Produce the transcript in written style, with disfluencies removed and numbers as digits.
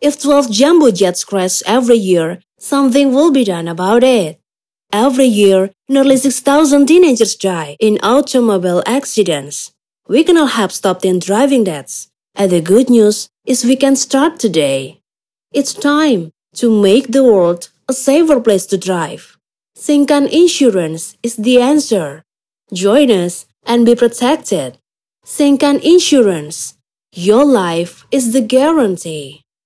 If 12 jumbo jets crash every year, something will be done about it. Every year, nearly 6,000 teenagers die in automobile accidents. We cannot help stop teen driving deaths. And the good news is we can start today. It's time to make the world a safer place to drive. Singkan Insurance is the answer. Join us and be protected. Singkan Insurance. Your life is the guarantee.